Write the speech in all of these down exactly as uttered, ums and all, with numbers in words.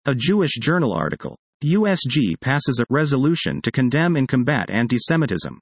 A Jewish Journal article. U S G passes a resolution to condemn and combat anti-Semitism.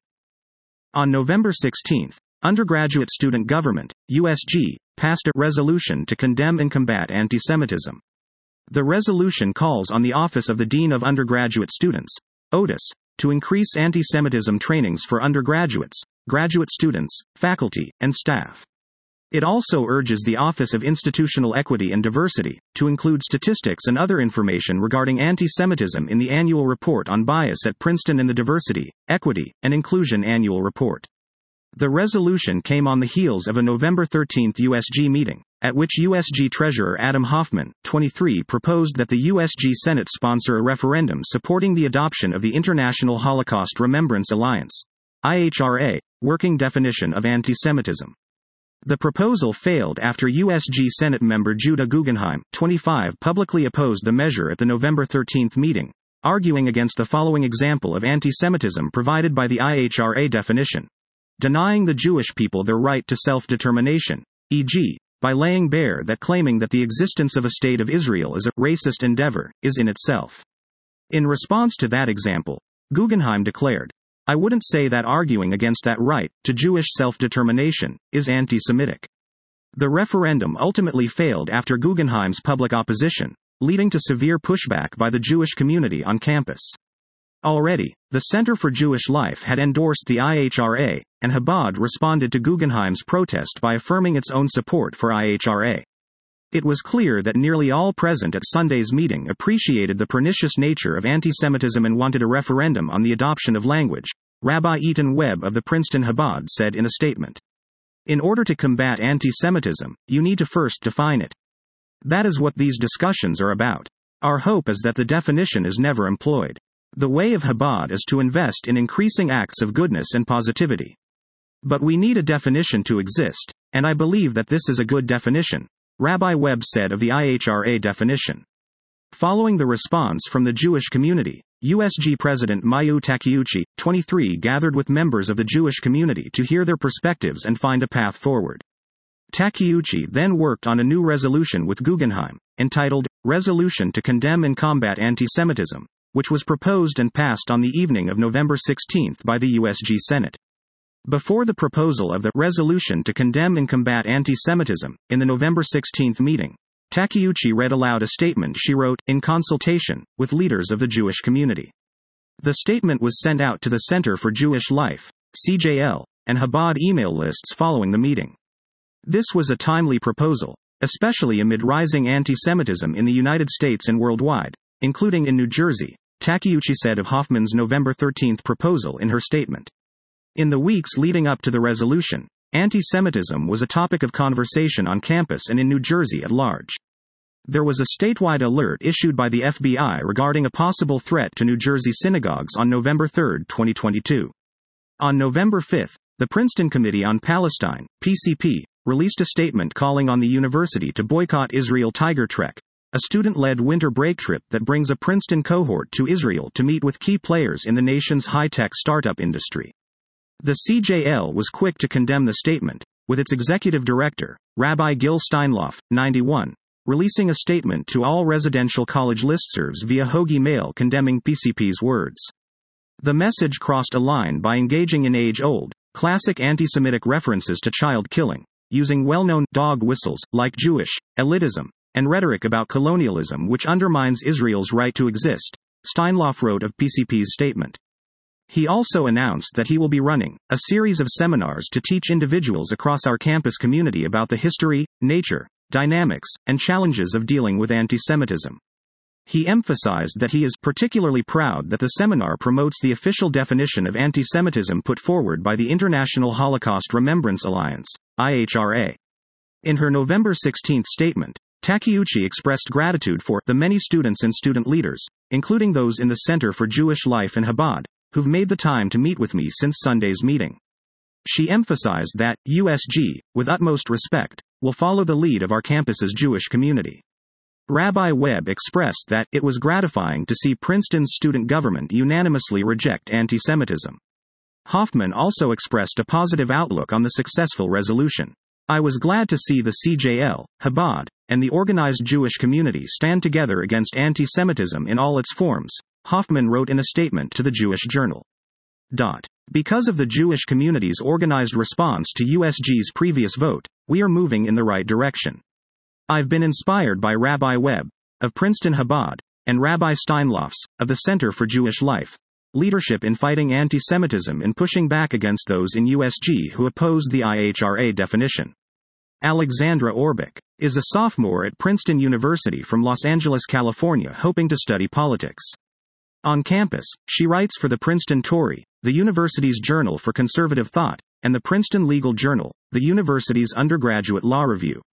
On November sixteenth, Undergraduate Student Government, U S G, passed a resolution to condemn and combat anti-Semitism. The resolution calls on the Office of the Dean of Undergraduate Students, O D I S, to increase anti-Semitism trainings for undergraduates, graduate students, faculty, and staff. It also urges the Office of Institutional Equity and Diversity to include statistics and other information regarding anti-Semitism in the annual report on bias at Princeton and the Diversity, Equity, and Inclusion Annual Report. The resolution came on the heels of a November thirteenth U S G meeting, at which U S G Treasurer Adam Hoffman, twenty-three, proposed that the U S G Senate sponsor a referendum supporting the adoption of the International Holocaust Remembrance Alliance, I H R A, working definition of anti-Semitism. The proposal failed after U S G Senate member Judah Guggenheim, twenty-five, publicly opposed the measure at the November thirteenth meeting, arguing against the following example of anti-Semitism provided by the I H R A definition: denying the Jewish people their right to self-determination, for example, by laying bare that claiming that the existence of a state of Israel is a racist endeavor, is in itself. In response to that example, Guggenheim declared, "I wouldn't say that arguing against that right to Jewish self-determination is anti-Semitic." The referendum ultimately failed after Guggenheim's public opposition, leading to severe pushback by the Jewish community on campus. Already, the Center for Jewish Life had endorsed the I H R A, and Chabad responded to Guggenheim's protest by affirming its own support for I H R A. It was clear that nearly all present at Sunday's meeting appreciated the pernicious nature of anti-Semitism and wanted a referendum on the adoption of language, Rabbi Eaton Webb of the Princeton Chabad said in a statement. In order to combat anti-Semitism, you need to first define it. That is what these discussions are about. Our hope is that the definition is never employed. The way of Chabad is to invest in increasing acts of goodness and positivity. But we need a definition to exist, and I believe that this is a good definition, Rabbi Webb said of the I H R A definition. Following the response from the Jewish community, U S G President Mayu Takeuchi, twenty-three, gathered with members of the Jewish community to hear their perspectives and find a path forward. Takeuchi then worked on a new resolution with Guggenheim, entitled, Resolution to Condemn and Combat Anti-Semitism, which was proposed and passed on the evening of November sixteenth by the U S G Senate. Before the proposal of the resolution to condemn and combat anti-Semitism, in the November sixteenth meeting, Takeuchi read aloud a statement she wrote, in consultation with leaders of the Jewish community. The statement was sent out to the Center for Jewish Life, C J L, and Chabad email lists following the meeting. This was a timely proposal, especially amid rising anti-Semitism in the United States and worldwide, including in New Jersey, Takeuchi said of Hoffman's November thirteenth proposal in her statement. In the weeks leading up to the resolution, anti-Semitism was a topic of conversation on campus and in New Jersey at large. There was a statewide alert issued by the F B I regarding a possible threat to New Jersey synagogues on November third, twenty twenty-two. On November fifth, the Princeton Committee on Palestine, P C P, released a statement calling on the university to boycott Israel Tiger Trek, a student-led winter break trip that brings a Princeton cohort to Israel to meet with key players in the nation's high-tech startup industry. The C J L was quick to condemn the statement, with its executive director, Rabbi Gil Steinlauf, ninety-one, releasing a statement to all residential college listservs via Hoagie Mail condemning P C P's words. The message crossed a line by engaging in age-old, classic anti-Semitic references to child killing, using well-known dog whistles, like Jewish elitism, and rhetoric about colonialism which undermines Israel's right to exist, Steinlauf wrote of P C P's statement. He also announced that he will be running a series of seminars to teach individuals across our campus community about the history, nature, dynamics, and challenges of dealing with anti-Semitism. He emphasized that he is particularly proud that the seminar promotes the official definition of anti-Semitism put forward by the International Holocaust Remembrance Alliance, I H R A. In her November sixteenth statement, Takeuchi expressed gratitude for the many students and student leaders, including those in the Center for Jewish Life and Chabad, who've made the time to meet with me since Sunday's meeting. She emphasized that U S G, with utmost respect, will follow the lead of our campus's Jewish community. Rabbi Webb expressed that it was gratifying to see Princeton's student government unanimously reject anti-Semitism. Hoffman also expressed a positive outlook on the successful resolution. I was glad to see the C J L, Chabad, and the organized Jewish community stand together against anti-Semitism in all its forms, Hoffman wrote in a statement to the Jewish Journal. Dot. Because of the Jewish community's organized response to U S G's previous vote, we are moving in the right direction. I've been inspired by Rabbi Webb, of Princeton Chabad, and Rabbi Steinlofs, of the Center for Jewish Life, leadership in fighting anti-Semitism and pushing back against those in U S G who opposed the I H R A definition. Alexandra Orbick is a sophomore at Princeton University from Los Angeles, California, hoping to study politics. On campus, she writes for the Princeton Tory, the university's journal for conservative thought, and the Princeton Legal Journal, the university's undergraduate law review.